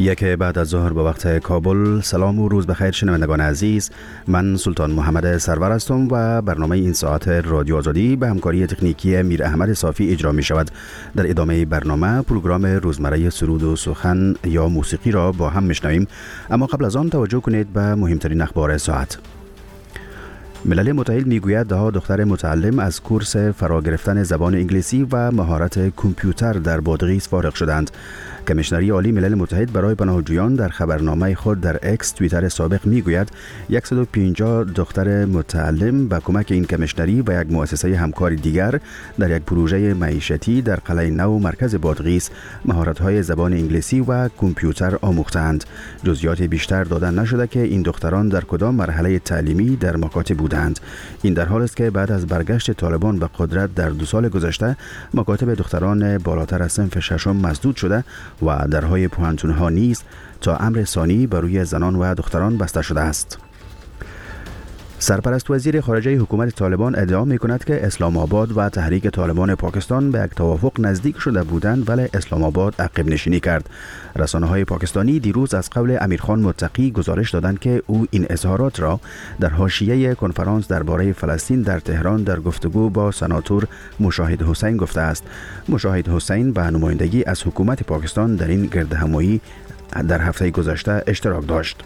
یک بعد از ظهر به وقت کابل. سلام و روز بخیر شنوندگان عزیز، من سلطان محمد سرور هستم و برنامه این ساعت رادیو آزادی به همکاری تکنیکی میر احمد صافی اجرا می شود. در ادامه برنامه پروگرام روزمره سرود و سخن یا موسیقی را با هم میشنویم، اما قبل از آن توجه کنید به مهمترین اخبار ساعت. ملل متحد میگوید 10 دختر متعلم از کورس فرا گرفتن زبان انگلیسی و مهارت کامپیوتر در بادغیس فارغ شدند. کمیشنری عالی ملل متحد برای پناهجویان در خبرنامه خود در اکس توییتر سابق میگوید 150 دختر متعلم با کمک این کمیشنری و یک مؤسسه همکار دیگر در یک پروژه معیشتی در قلعه نو مرکز بادغیس مهارت‌های زبان انگلیسی و کامپیوتر آموختند. جزئیات بیشتر داده نشده که این دختران در کدام مرحله تعلیمی در مکاتب بودند. این در حالی است که بعد از برگشت طالبان به قدرت در 2 سال گذشته مکاتب دختران بالاتر از صنف ششم مسدود شده و درهای پوهنتون‌ها نیز تا امر ثانی بر روی زنان و دختران بسته شده است. سرپرست وزیر خارجه حکومت طالبان ادعا می‌کند که اسلام آباد و تحریک طالبان پاکستان به یک توافق نزدیک شده بودند، ولی اسلام آباد عقب نشینی کرد. رسانه‌های پاکستانی دیروز از قول امیرخان متقی گزارش دادند که او این اظهارات را در حاشیه کنفرانس درباره فلسطین در تهران در گفتگو با سناتور مشاهد حسین گفته است. مشاهد حسین به نمایندگی از حکومت پاکستان در این گردهمایی در هفته گذشته اشتراک داشت.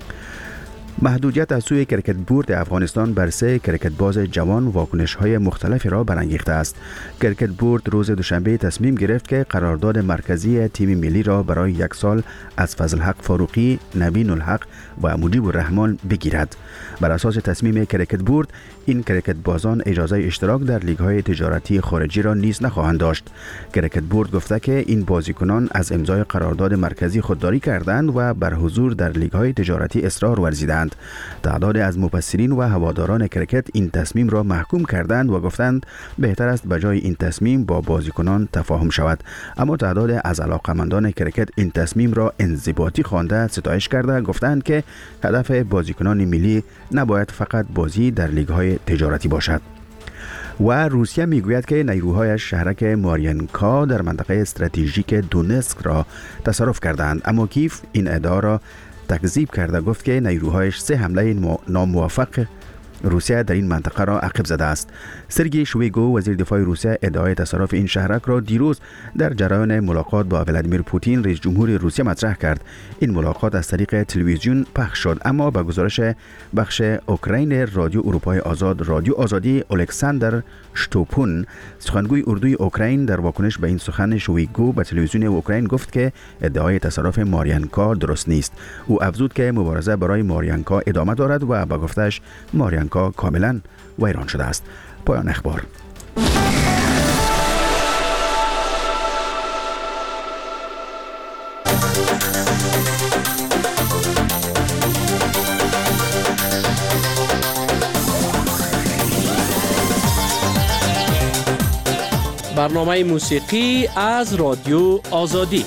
محدودیت از سوی کرکت بورد افغانستان بر 3 کرکت باز جوان واکنش‌های مختلفی را برانگیخته است. کرکت بورد روز دوشنبه تصمیم گرفت که قرارداد مرکزی تیم ملی را برای 1 سال از فضل حق فاروقی، نبین الحق و مجیب الرحمن بگیرد. بر اساس تصمیم کرکت بورد، این کرکت بازان اجازه اشتراک در لیگ‌های تجارتی خارجی را نیز نخواهند داشت. کرکت بورد گفته که این بازیکنان از امضای قرارداد مرکزی خودداری کردند و بر حضور در لیگ‌های تجارتی اصرار ورزیدند. تعداد از مفسرین و هواداران کرکت این تصمیم را محکوم کردند و گفتند بهتر است بجای این تصمیم با بازیکنان تفاهم شود، اما تعداد از علاقمندان کرکت این تصمیم را انضباطی خوانده ستایش کرده گفتند که هدف بازیکنان ملی نباید فقط بازی در لیگ‌های تجارتی باشد. و روسیه میگوید که نیروهایش شهرک مارینکا در منطقه استراتژیک دونسک را تصرف کردند، اما کیف این ادعا را تکذیب کرده گفت که نیروهایش 3 حمله ناموفق روسیه در این منطقه را عقب زده است. سرگئی شویگو وزیر دفاع روسیه ادعای تصرف این شهرک را دیروز در جریان ملاقات با ولادیمیر پوتین رئیس جمهور روسیه مطرح کرد. این ملاقات از طریق تلویزیون پخش شد، اما به گزارش بخش اوکراین رادیو اروپای آزاد رادیو آزادی، الکساندر شتوپون سخنگوی اردوی اوکراین در واکنش به این سخن شویگو به تلویزیون اوکراین گفت که ادعای تصرف مارینکا درست نیست. او افزود که مبارزه برای مارینکا ادامه دارد و به گفتش مارینکا کاملا ویران شده است. پایان اخبار. برنامه موسیقی از رادیو آزادی.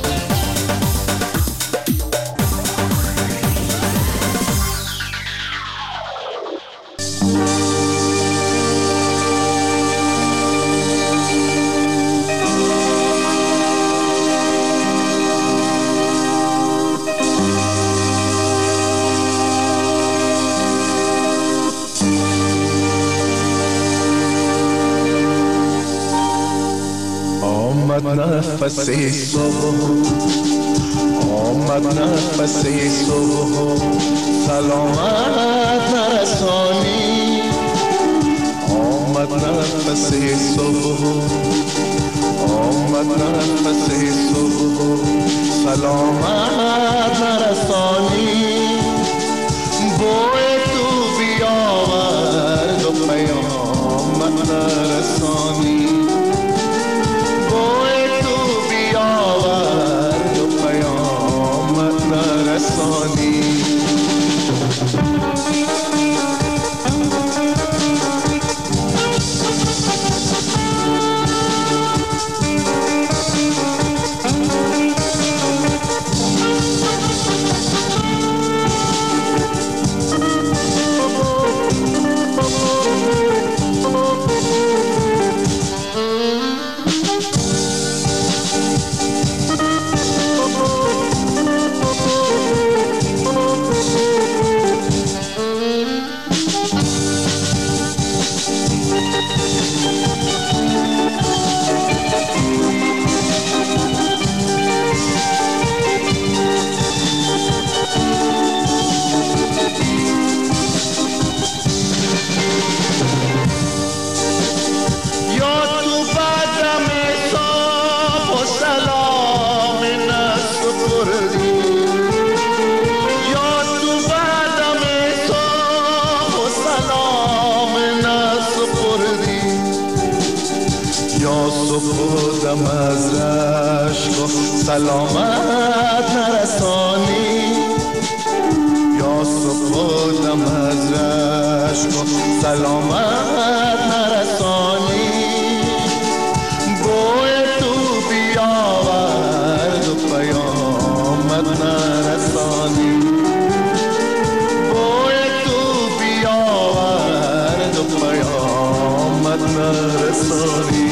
نفس صبح آمد، نفس صبح سلامت نرسانی. آمد نفس صبح آمد، نفس صبح سلامت نرسانی. بوی تو بیاورد و پیامت نرسانی. صبح و دم از رشک و سلامت نرسانی، یا صبح و دم از رشک و سلامت نرسانی، بوی تو بیاورد و پیامت نرسانی، بوی تو بیاورد و پیامت نرسانی.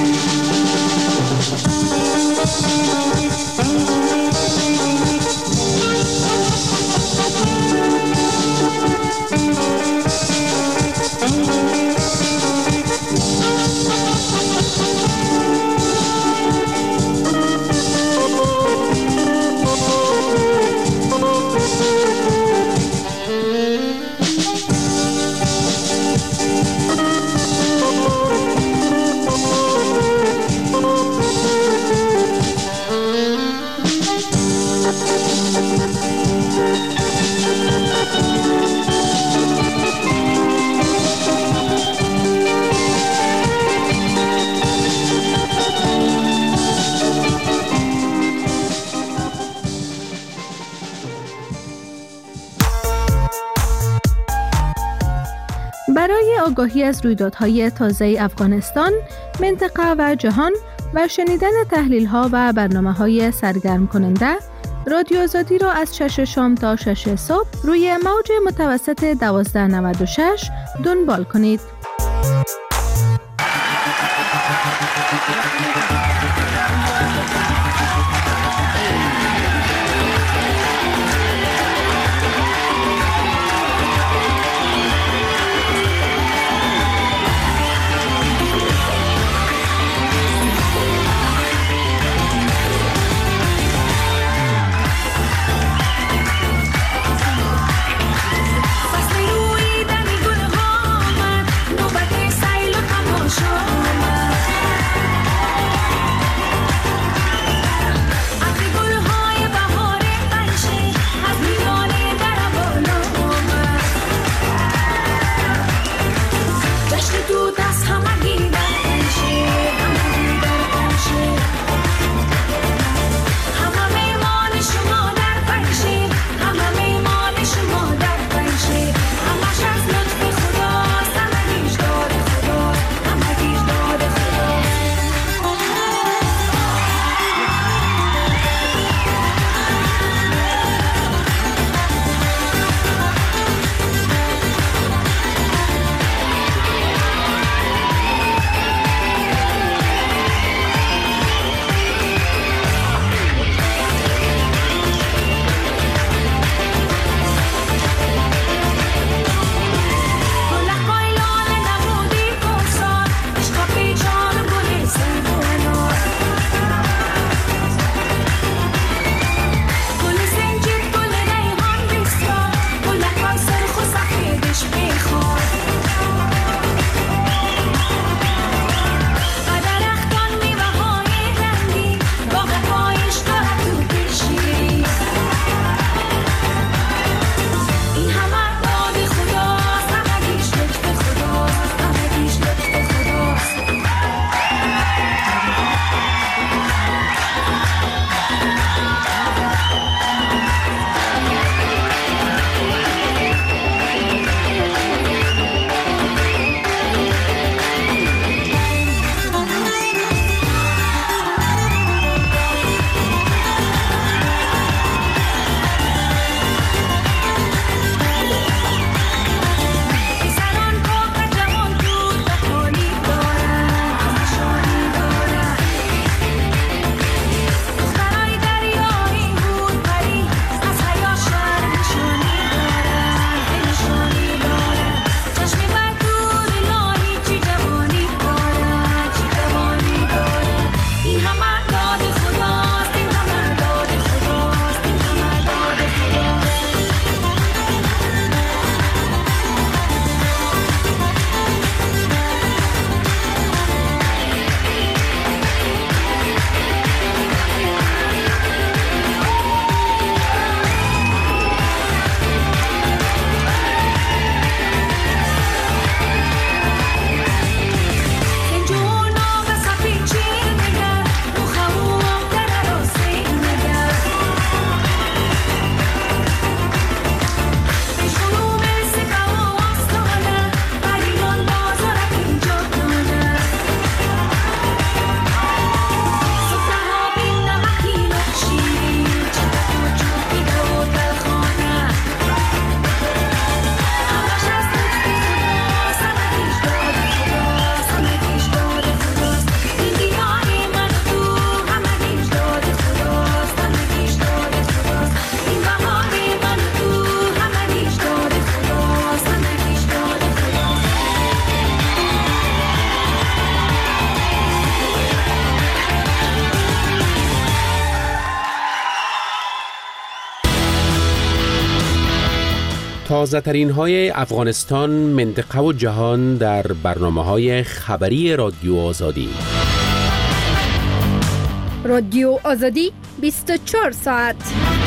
برای آگاهی از رویدادهای تازه افغانستان، منطقه و جهان و شنیدن تحلیل‌ها و برنامه‌های سرگرم کننده، رادیو آزادی را از 6 شام تا 6 صبح روی موج متوسط 1296 دنبال کنید. تازه ترین های افغانستان، منطقه و جهان در برنامه‌های خبری رادیو آزادی. رادیو آزادی 24 ساعت.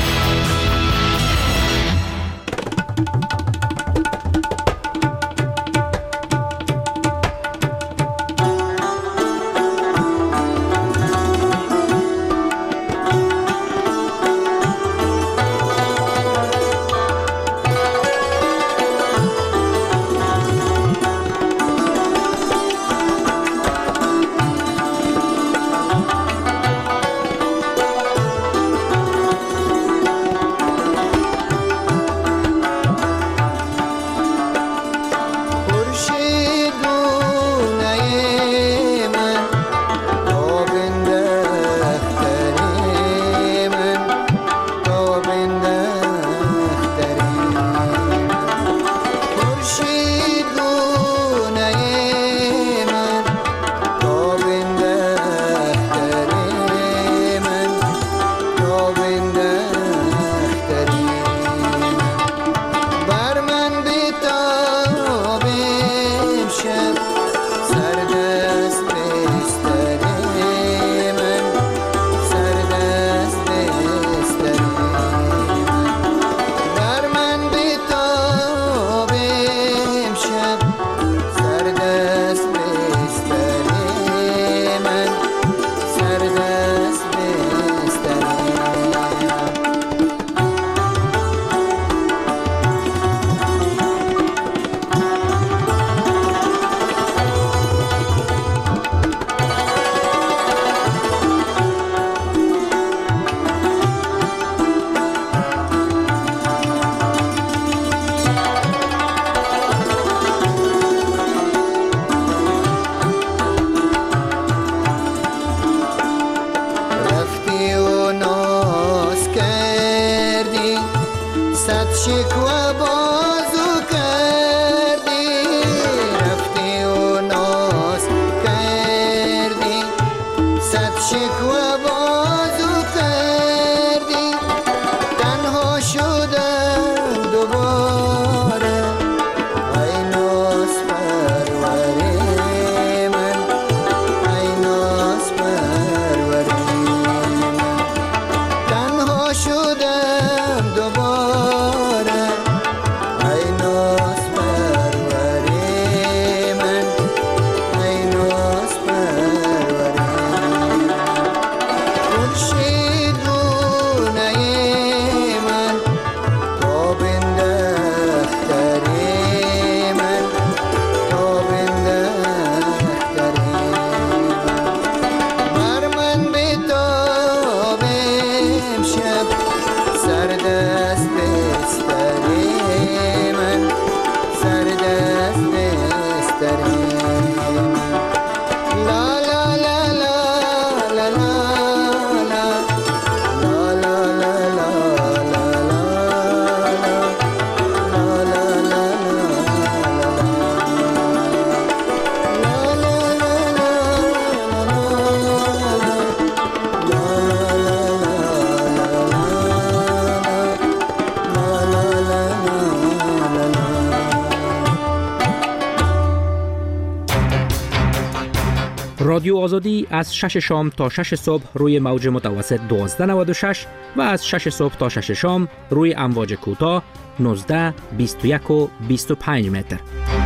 رادیو آزادی از 6 شام تا 6 صبح روی موج متوسط 1296 و از 6 صبح تا 6 شام روی امواج کوتاه 19، 21 و 25 متر.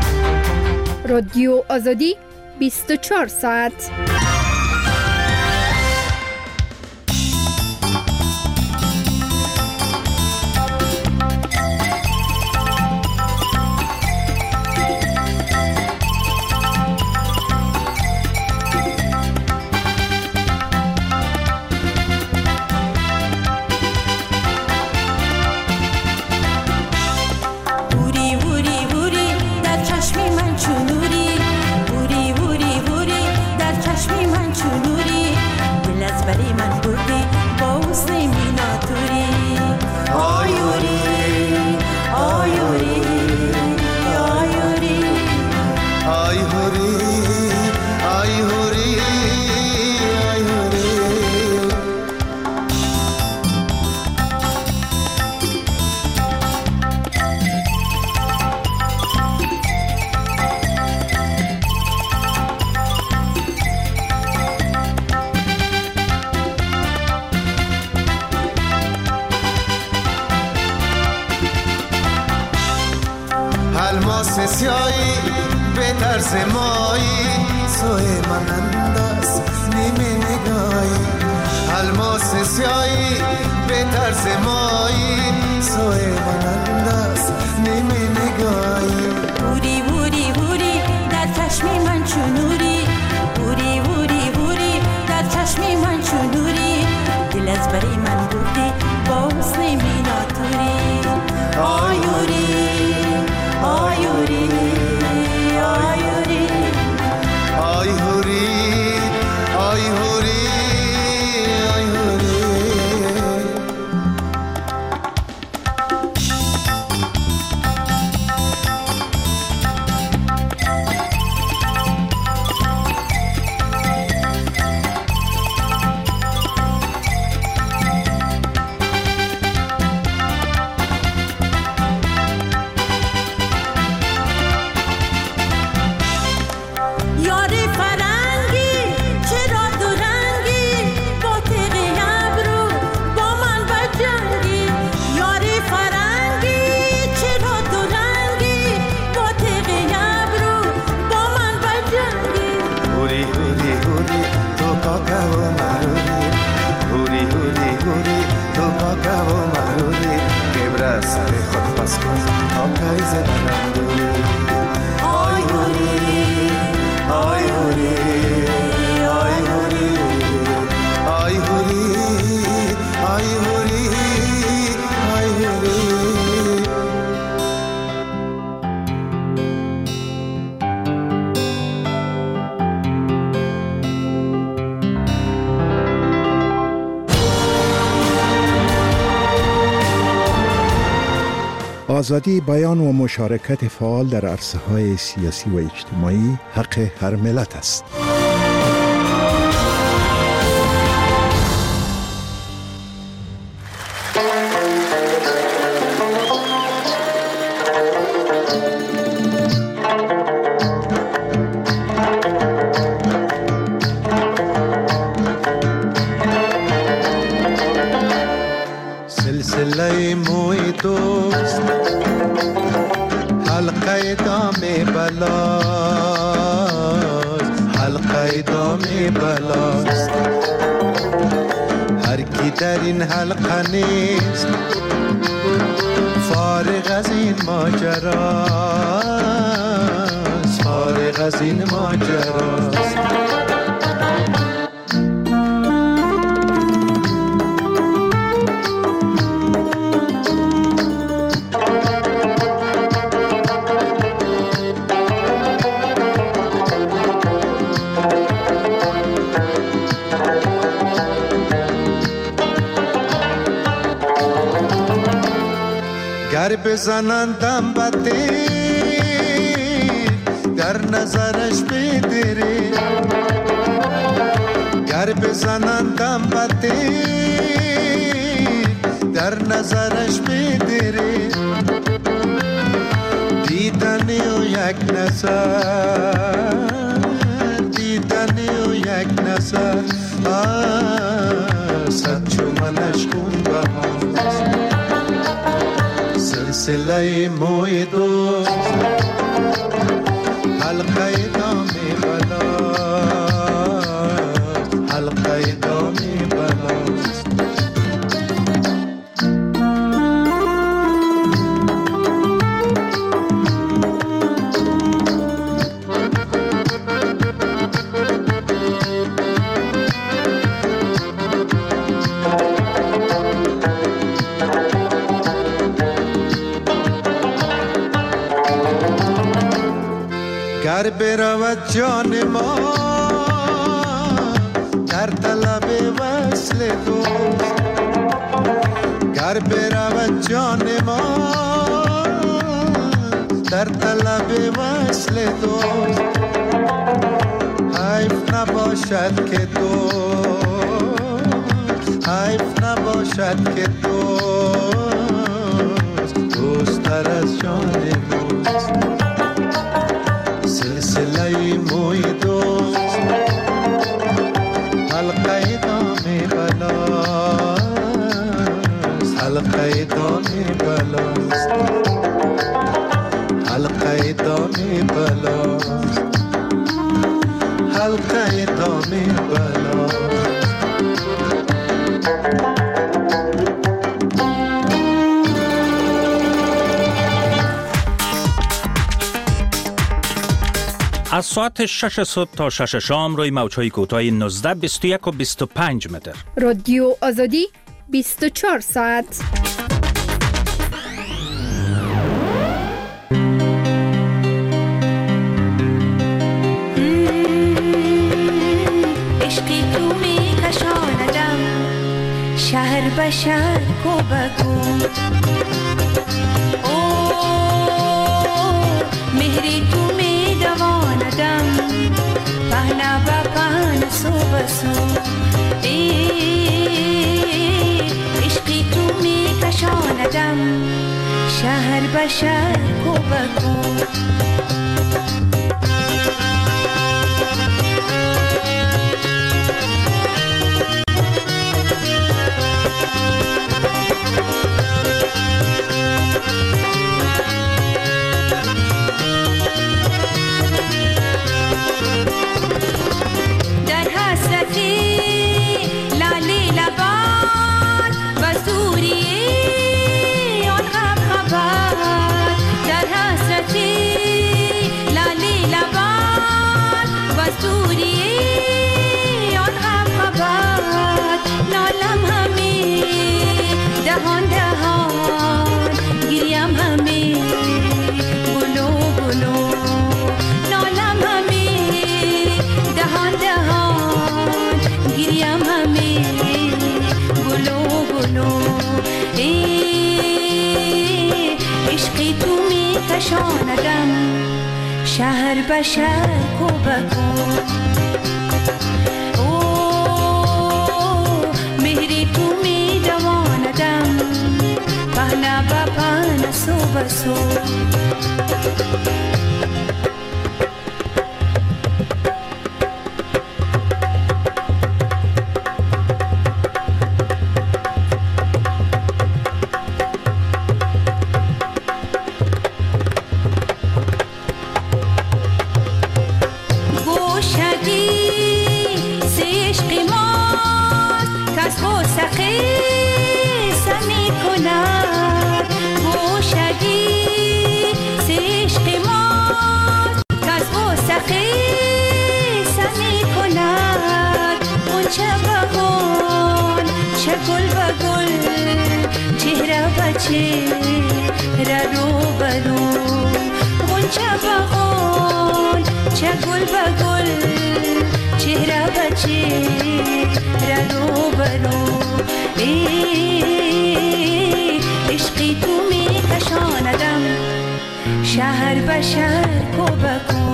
رادیو آزادی 24 ساعت. چشمی سیایی به طرز مایی سوی مانند است نیمه نگاهی الماس سیایی به طرز مایی سوی مانند است نیمه نگاهی بوری بوری بوری در چشم من چونوری بوری بوری بوری در چشم من چونوری دل از بری من بودی با حسن میناتوری آیوری آیوری آیوری آیوری آیوری آزادی بیان و مشارکت فعال در عرصه‌های سیاسی و اجتماعی حق هر ملت است. سلسله موی دوست حلقه دام بلاست حلقه دام بلاست هر کی در این حلقه نیست فارغ از این ماجراست فارغ از این ماجراست گر بزنندم بده در نظرش بدره گر بزنندم بده در نظرش بدره دیدنی و یک نظر دیدنی و یک نظر صد چومنش خون بهاست سلسله موی دوست حلقه دام بلاست حلقه دام بلاست گر برود جان ما در طلب وصل دوست گر برود جان ما در طلب وصل دوست حیف نباشد که دوست حیف نباشد که دوست دوست‌تر از جان دوست سلسله موی دوست حلقه دام بلاست حلقه دام بلاست حلقه دام دام بلا. از ساعت 6 صبح تا 6 شام روی موج‌های کوتاه 19، 21 و 25 متر. رادیو آزادی 24 ساعت. عشقی تو می کشاندم شهر به شهر کو بگو. مهری تو می دواندم پهنا با پهن سو بسو. عشقی تو می کشاندم شهر به شهر کو بگو. کشاندم شهر به شهر کو بگو. مهری تو می دواندم پهنا با پهن سو بسو. عشقی تو می کشاندم شهر به شهر کو بگو.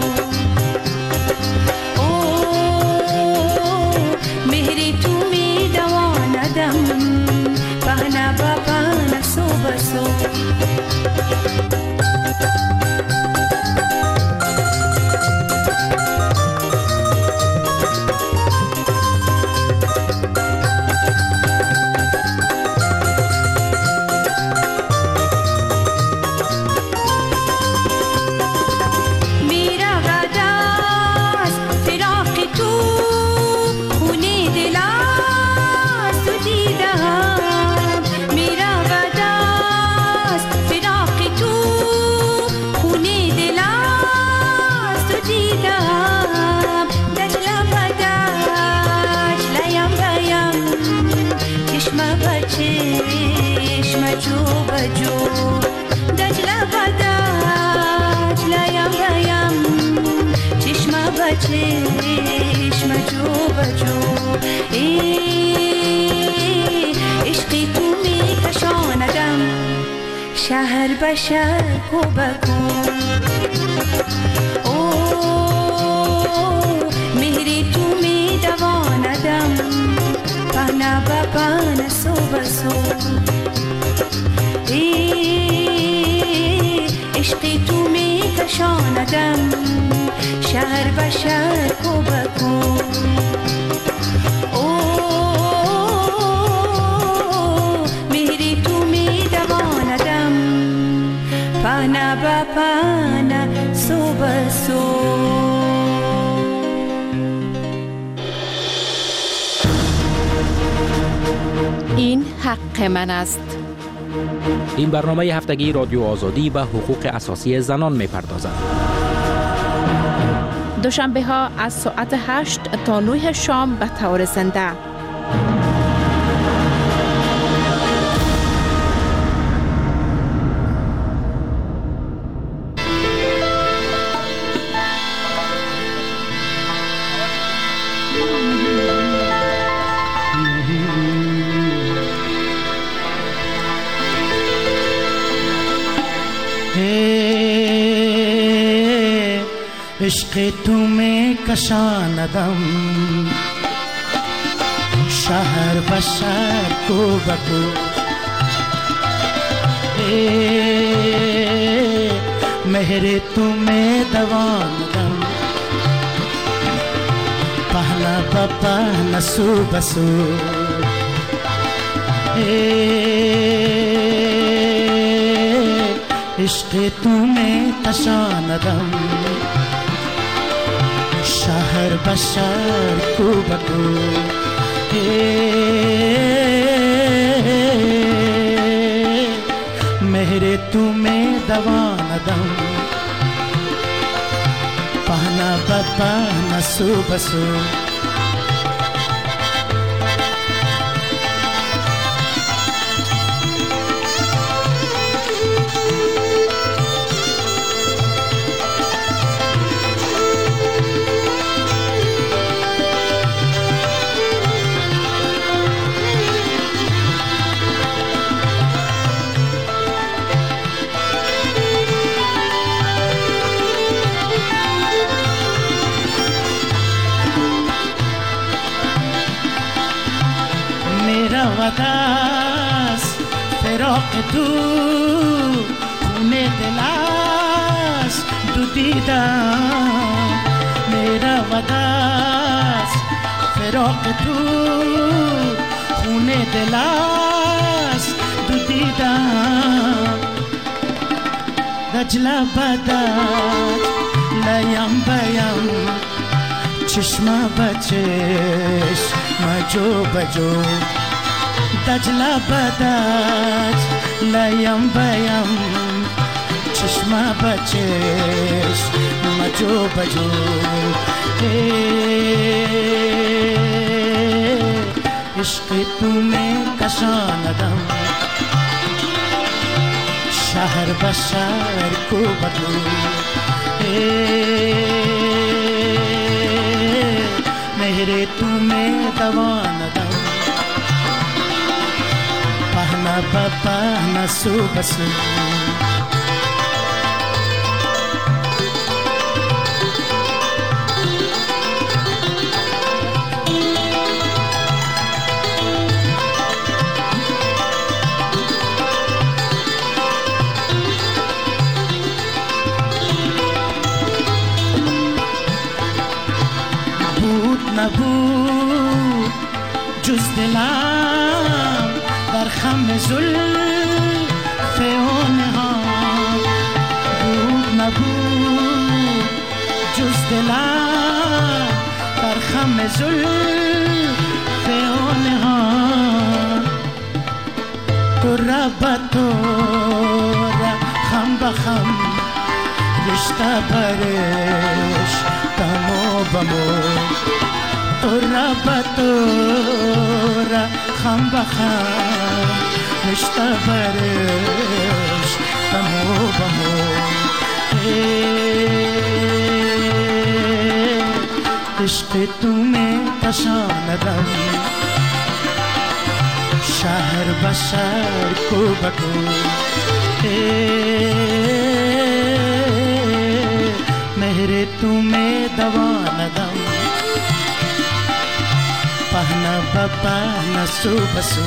مهری تو می دواندم پهنا با پهن سو بسو. چشم جو بجو. عشقی تو می کشاندم شهر به شهر کو بگو. مهری تو می دواندم پهنا با پهن سو بسو. عشقی تو می کشاندم شهر به شهر کو بگو. مهری تو می دواندم پهنا با پهن سو بسو. این حق من است. این برنامه هفتگی رادیو آزادی به حقوق اساسی زنان می‌پردازد. دوشنبه ها از ساعت 8 تا 9 شام به طور زنده. عشق تو میں کشاندم شهر به شهر کو بکو مهر تو میں دواندم پهنا با پهنا سو بسو عشق تو میں کشاندم شهر به شهر کو بکو مهر تو میں دواندم پهنا با پهنا سو بسو وداس فراق تو خون دلاس دو دیدم میرا وداس فراق تو خون دلاس دو دیدم دجلا بدد لیم بیم چشم بچش مجو بجو دجلا بدج لیم بیم چشم بچش مجو بجو عشق تو میں کشاندم شهر به شهر کو بکو مهر تو میں دواندم پهنا با پهنا سو بسو بود نبود جز دلم در خم زلف آنها بود نبود جز دلم در خم زلف آنها تو را با تو را خم به خم رشته برش تمو بمو تو را با تو را خم به خم رشته برش تمو بمو عشق تو میں کشاندم شهر به شهر کو بکو مهر تو میں دواندم پهنا با پهنا سو بسو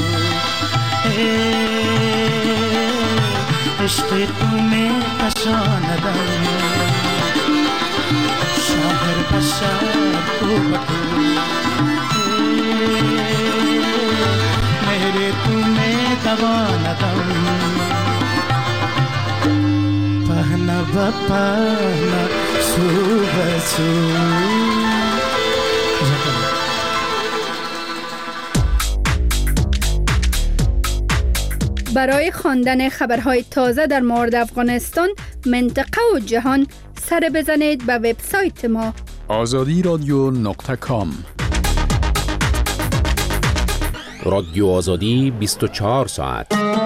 عشق تو میں کشاندم شهر به شهر کو بکو مهر تو میں دواندم پهنا با پهنا سو بسو برای خواندن خبرهای تازه در مورد افغانستان، منطقه و جهان سر بزنید به وبسایت ما azadiradyo.com. رادیو آزادی 24 ساعت.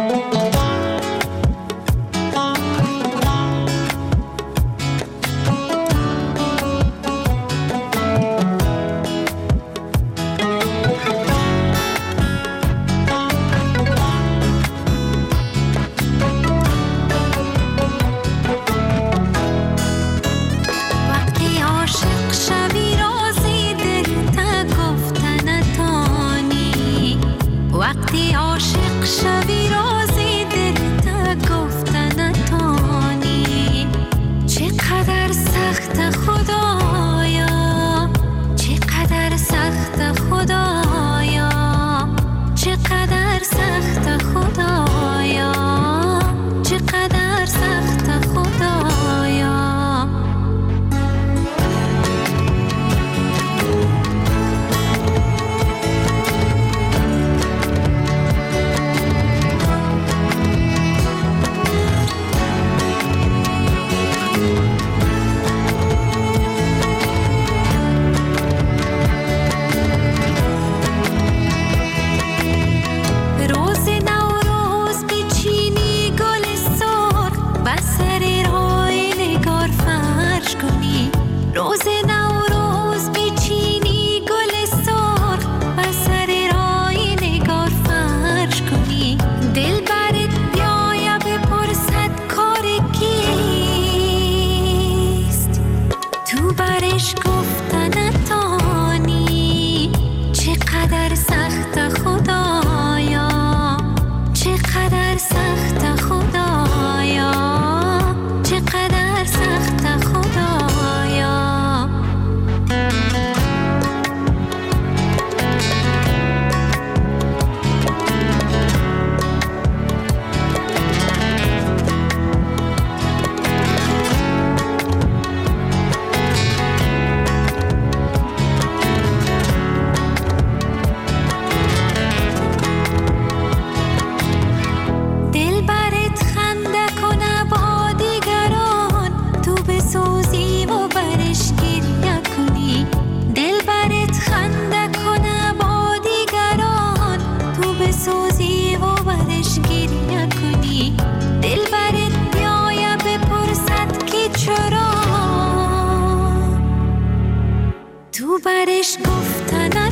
برش گفتن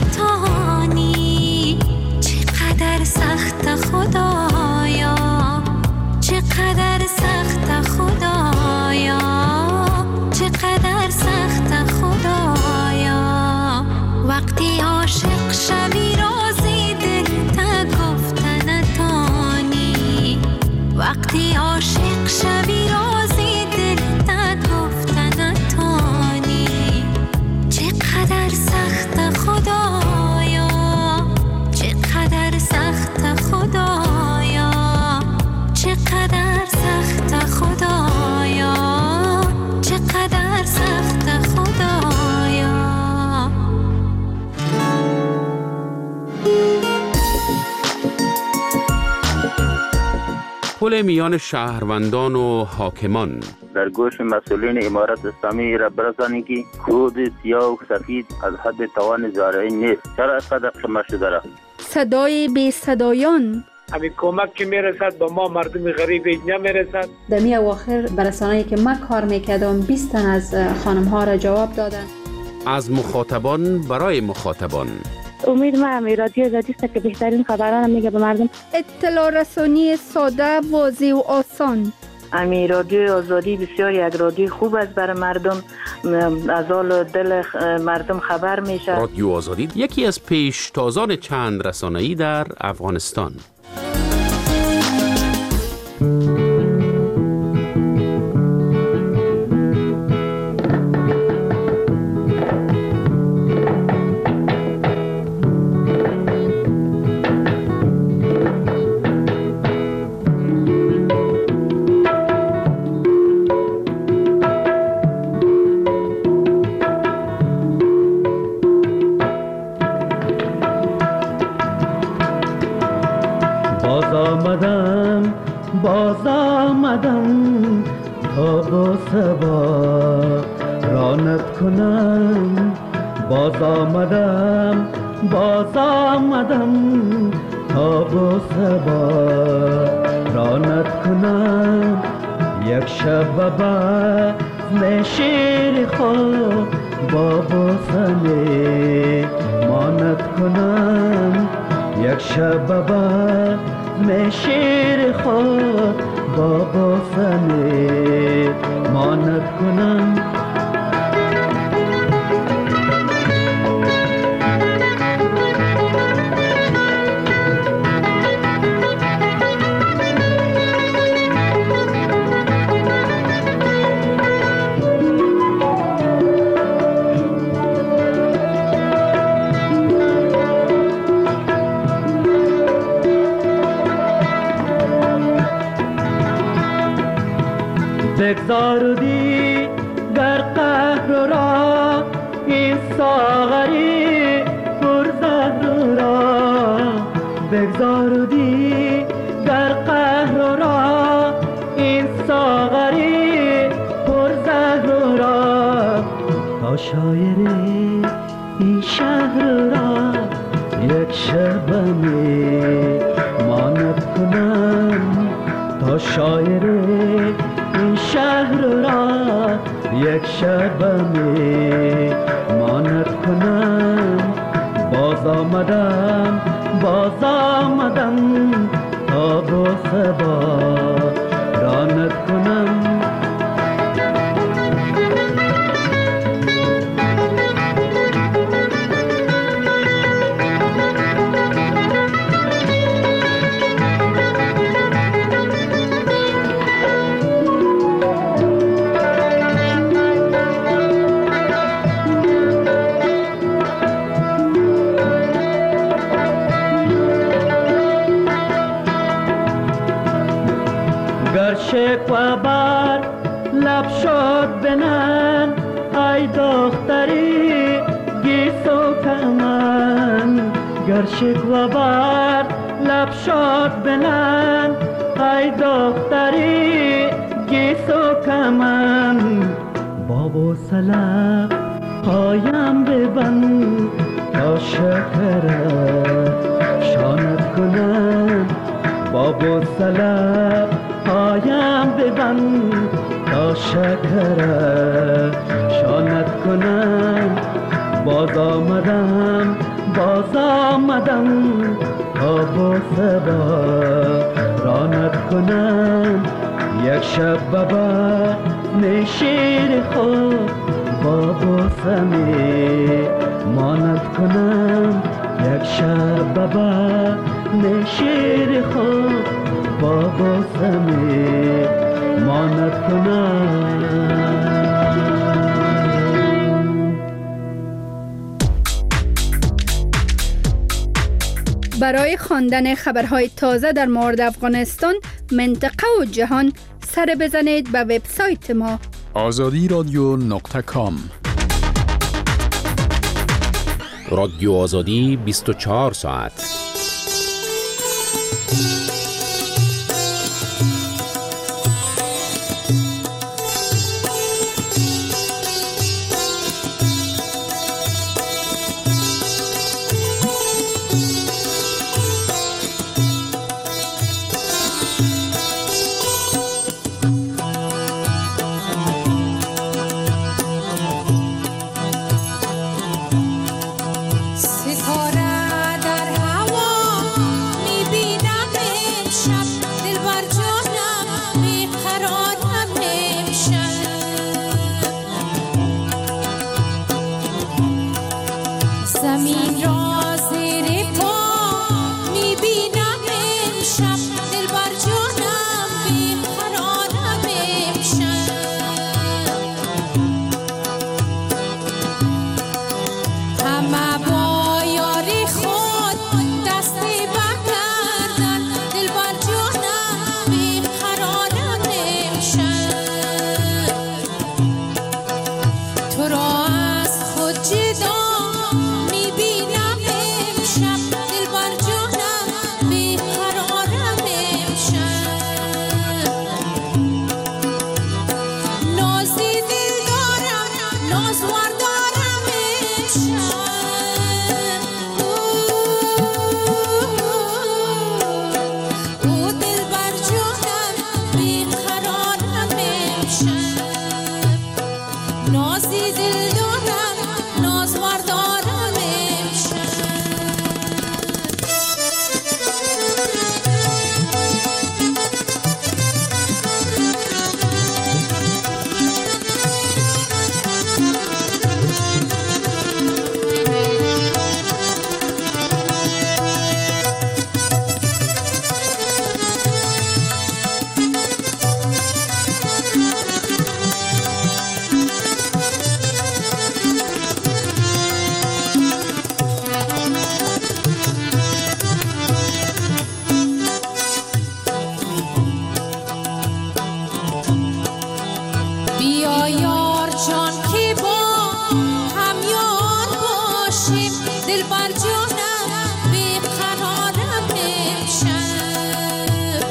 تانی چقدر سخت خدایا، چقدر سخت خدایا، چقدر سخت خدایا. وقتی عاشق شوی رازی دل تا گفتن تانی، وقتی عاشق شوی رازی دل تا گفتن تانی. چقدر سخت خدایا، چقدر سخت خدایا، چقدر سخت خدایا، چقدر سخت خدایا. پل میان شهروندان و حاکمان. در گوش مسئولین امارت اسلامی را برسانید که کود سیاه و سفید از حد توان زارعی نیست. چرا اینقدر قمه شده را؟ صدای بی صدایان. همین کمک که میرسد به ما مردم غریب نمیرسد. در می اواخر برسانه‌ای که من کار میکردم 20 تن از خانم ها را جواب دادن. از مخاطبان برای مخاطبان. امید من رادیو آزادی است که بهترین خبران میگه به مردم. اطلاع رسانی ساده، واضح و آسان. امی رادیو آزادی بسیار یک رادیو خوب است برای مردم، از حال دل مردم خبر میشه. رادیو آزادی یکی از پیشتازان چند رسانه‌ای در افغانستان. باز آمدم تا با سبا رانت کنم. باز آمدم تا با سبا رانت کنم. یک شب بزم شیر خود با بوسنه مانت کنم. یک شب بزم شیر خود با بوسنه مانت کنم. بگذاردی در قهر را این ساغری پرزهر را. بگذاردی در قهر را این ساغری پرزهر را. تا شاعری این شهر را یک شبنه مانت کنم. تا شاعری این شهر را یک شبنه مانت کنم. باز آمدم تا با سبا رانت کنم. شکوه بر لب شد بنن ای دختری گیسو کمن. گر شکوه بر لب شد بنن ای دختری گیسو کمن. بابو سلام پایم ببند تا شکرت شانت کنم. بابو سلام پایم ببند تا شکرت شانت کنم. باز آمدم تا با صدا رانت کنم. یک شب بابا نشیر خود با بوسمی مانت کنم. یک شب بابا نشیر خود با بوسمی مانت کنم. برای خواندن خبرهای تازه در مورد افغانستان، منطقه و جهان سر بزنید به وبسایت ما azadiradyo.com. رادیو آزادی 24 ساعت. تو را از خود جدا میبینم دل بر جانم بیقرارم امشب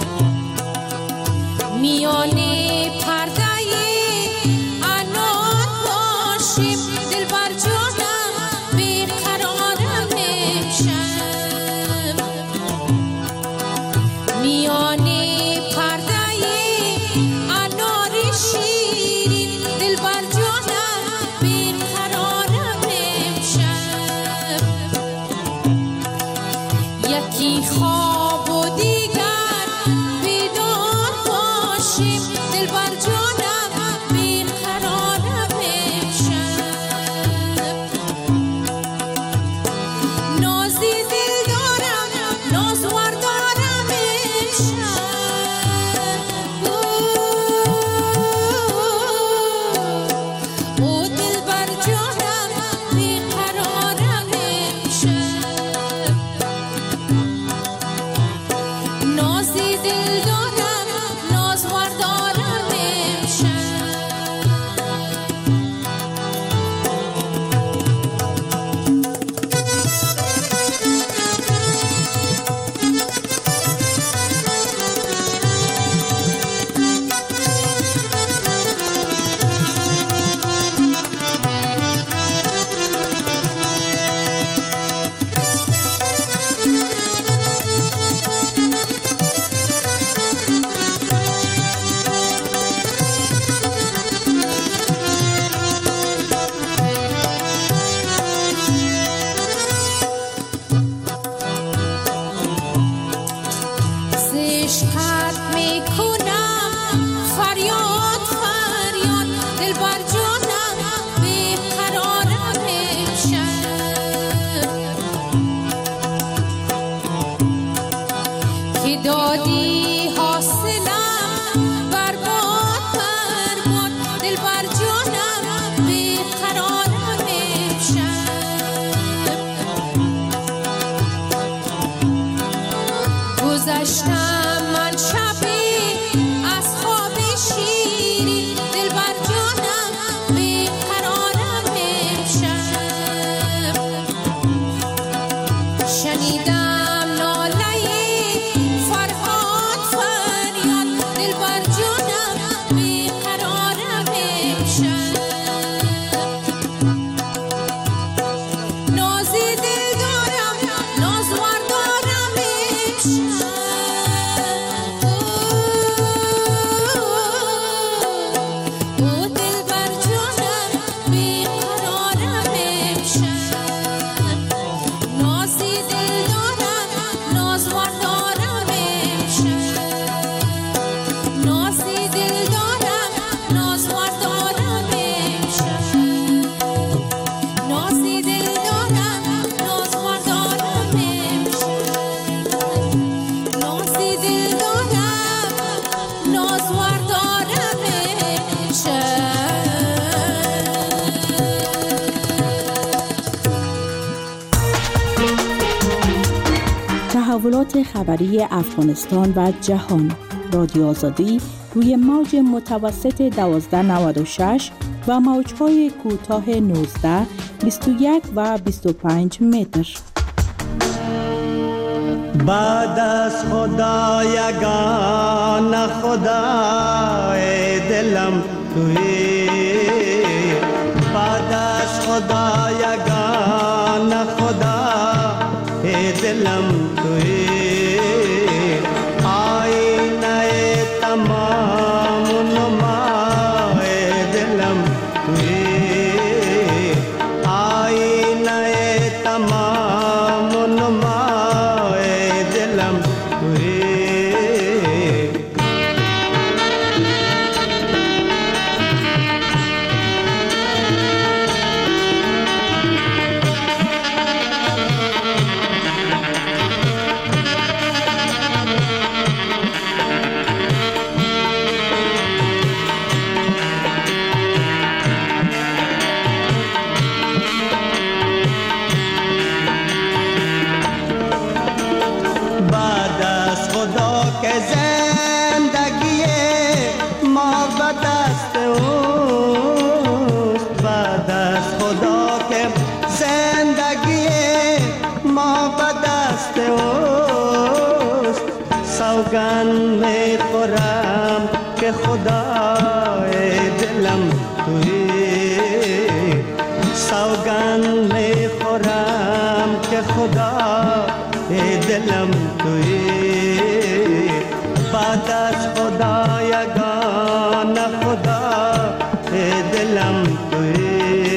میانه پرده انار باشیم دل بر جانم بیقرارم امشب میانه پرده انار شیرین دل بر جانم بیقرارم امشب یکی خواب و دیگر بیدار باشیم دل بر جانم بیقرارم امشب نازی دل دارم نازور دارم امشب او دل بر جانم بیقرارم امشب نازی دل دارم نازور دارم امشب عشقت میکنم فریاد فریاد دل بر جانم بیقرارم امشب که دادی حاصلم برباد برباد دل بر جانم بیقرارم امشب گذشتم من شبی از خواب شیرین دل بر جانم بیقرارم امشب شنیدم ناله فرهاد فریاد دل بر جانم بیقرارم امشب نازی دل دارم نازور دارم امشب او دل بر جانم بیقرارم امشب نازی دل دارم نازور دارم امشب نازی دل دارم نازور دارم امشب نازی دل دارم نازور دارم امشب نازی دل دارم نازور دارم امشب تحولات خبری افغانستان و جهان رادیو آزادی روی موج متوسط 1296 و موج‌های کوتاه 19 21 و 25 متر. بعد از خدا یگانه خدای دلم تویی بعد از خدا یگانه خدای دلم تویی آینه تمام نمای دلم تویی آینه تمام نمای دلم تویی زندگی توست. سوگند میخورم که خدای دلم تویی. سوگند میخورم که خدای دلم تویی. بعد از خدا یگان خدای دلم تویی.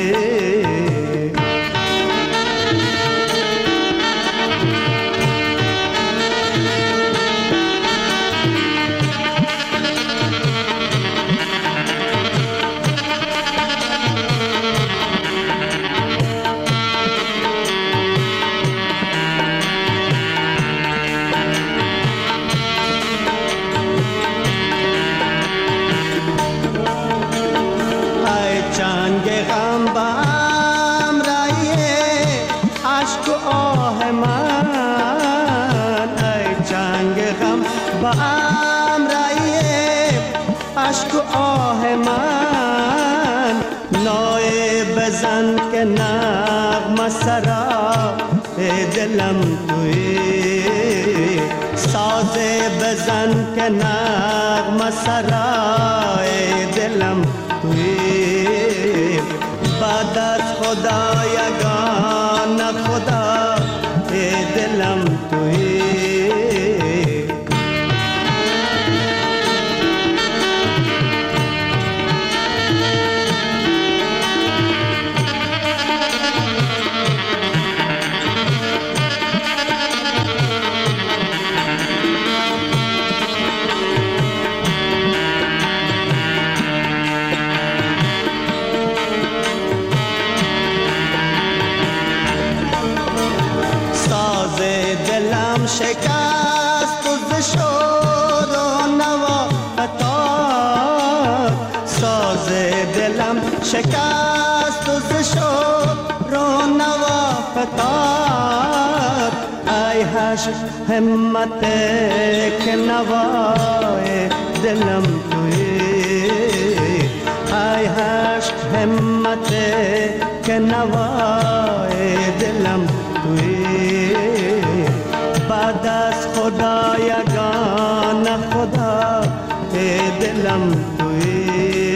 که نغمه سرا دلم تویی. ساز بزن که نغمه سرا دلم تویی. بعد از خدا یگان خدا دلم تویی. شکست و شد و نوا فتاد. ساز دلم شکست و شد و نوا فتاد. ای هش همت که نوای دلم تویی. ای هش همت که نوای دلم تویی. بعد از خدا یگان خدا دلم تویی.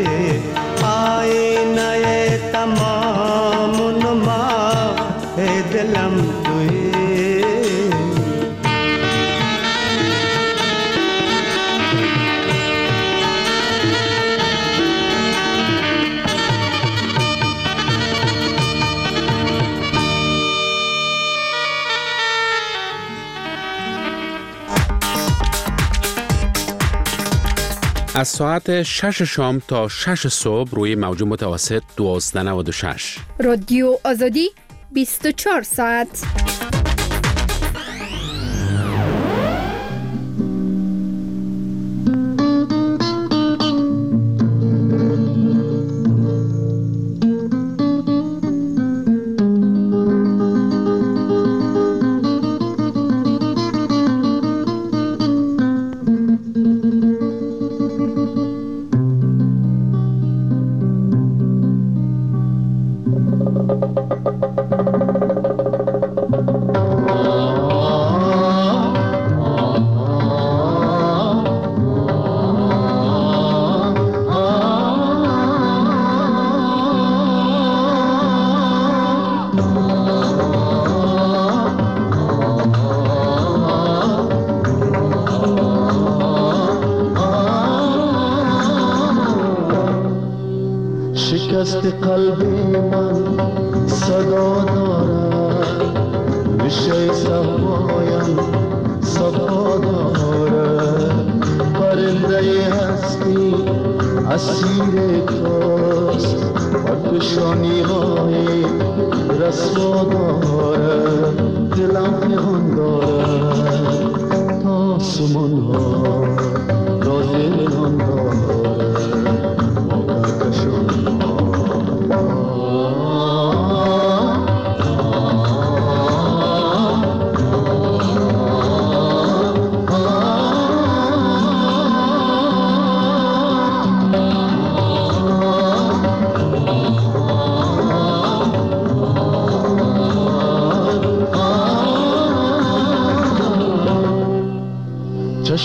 آینه تمام نما دلم تویی. از ساعت 6 شام تا 6 صبح روی موج متوسط 1296. رادیو آزادی 24 ساعت. شکست قلبی من صدا دارد. نشه صفایم صفا دارد. پرنده هستی اسیر توست. پرکشانی های رسوا دارد. دلم نهان دارد تا سمون ها را دلان دارد.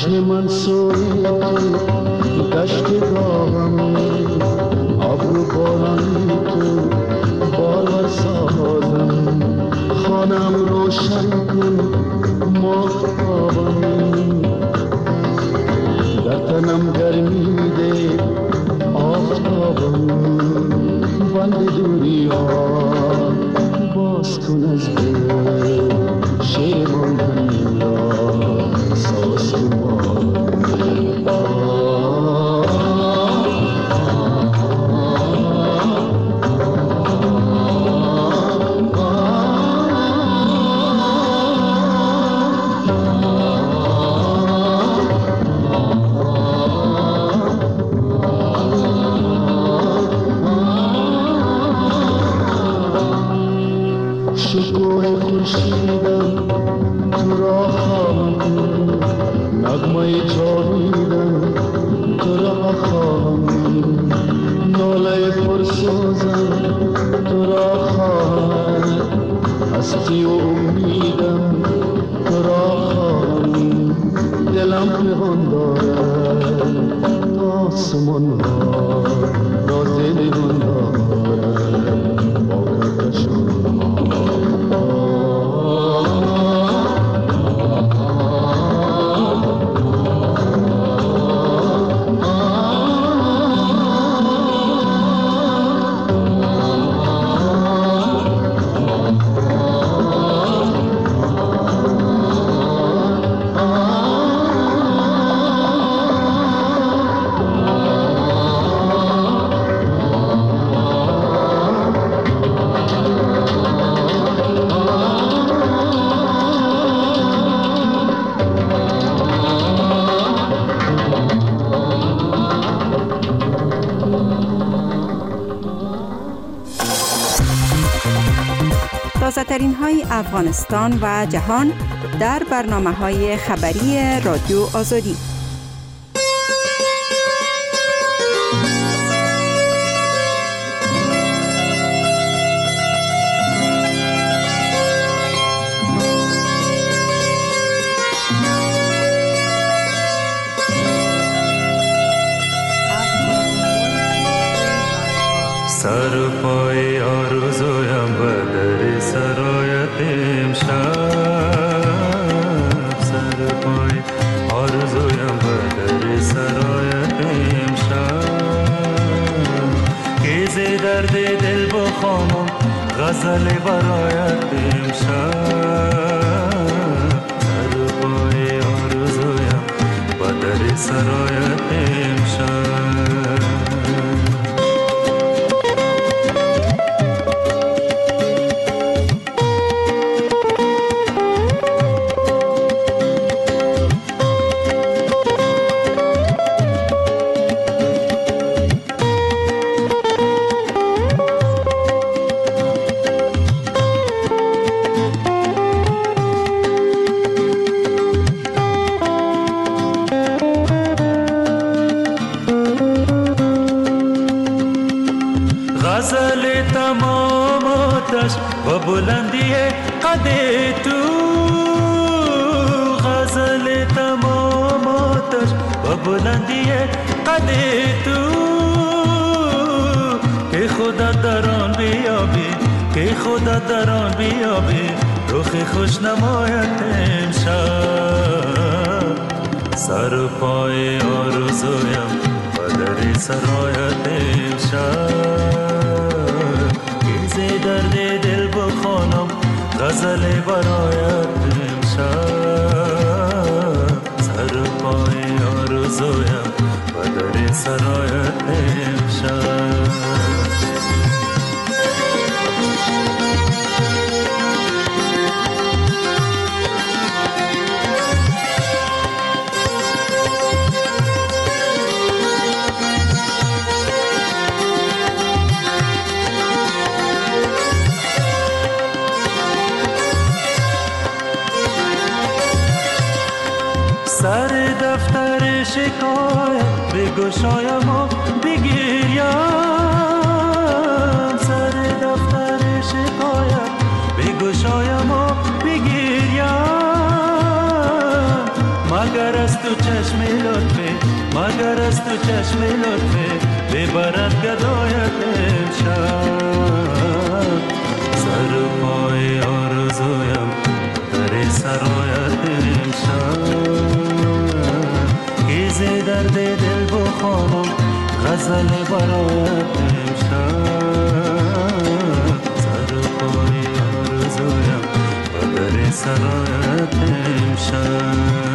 چشم من سوی تو دشت داغم ابرو بارانی تو بار سازم خانم روشن کن ماهتابم در تنم گرمی ده آفتابم بند دوری ها باز کن از دل شیمان همین را ساز کن شکوه خورشیدم تو را خواهم نغمه جاویدم تو را خواهم ناله پرسوزم تو را خواهم هستی و امیدم تو را خواهم دلم پنهان دارد آسمان ها راز نهان دارد با کهکشان تازه‌ترین های افغانستان و جهان در برنامه‌های خبری رادیو آزادی. سر پای آرزویم به در سرایت امشب سر پای آرزویم به در سرایت امشب که ز درد دل بخوانم غزل برایت امشب سر پای آرزویم به در سرایت امشب غزل تمام آتش و بلندی قد تو غزل تمام آتش و بلندی قد تو که خدا در آن بیابی که خدا در آن بیابی رخ خوش نمایت امشب سر پای آرزویم و در سرایت امشب درد دل بخوانم غزل برایت امشب سر پای آرزویم و در سرایت امشب سر دفتر شکایت بگشایم و بگیریم سر دفتر شکایت بگشایم و بگیریم مگر از تو چشم لطفه مگر از تو چشم لطفه ببرد گدایت امشب سر و پای آرزویم در سرایت امشب گیزه درد دل بخوانم غزل برایت امشب سر و پای آرزویم در سرایت امشب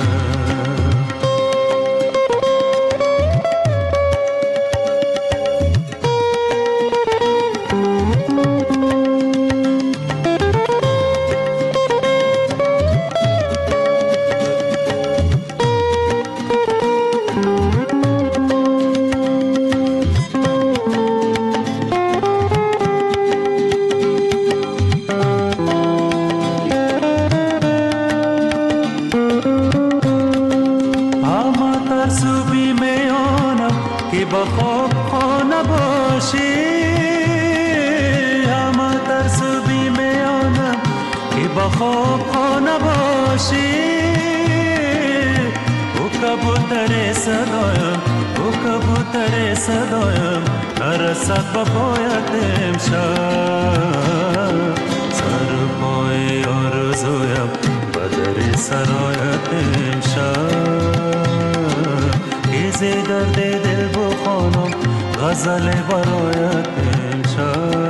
صدایم نرسد با پایت امشب سر و پای آرزویم و در سرایت امشب گیزه درد دل بخوانم غزل برایت امشب